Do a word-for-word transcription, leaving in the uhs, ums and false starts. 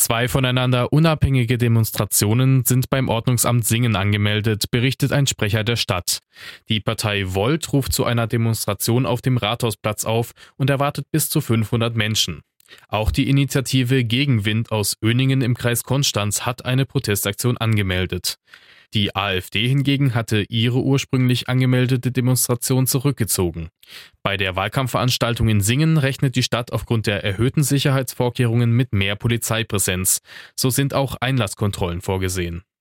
Zwei voneinander unabhängige Demonstrationen sind beim Ordnungsamt Singen angemeldet, berichtet ein Sprecher der Stadt. Die Partei Volt ruft zu einer Demonstration auf dem Rathausplatz auf und erwartet bis zu fünfhundert Menschen. Auch die Initiative Gegenwind aus Öningen im Kreis Konstanz hat eine Protestaktion angemeldet. Die AfD hingegen hatte ihre ursprünglich angemeldete Demonstration zurückgezogen. Bei der Wahlkampfveranstaltung in Singen rechnet die Stadt aufgrund der erhöhten Sicherheitsvorkehrungen mit mehr Polizeipräsenz. So sind auch Einlasskontrollen vorgesehen.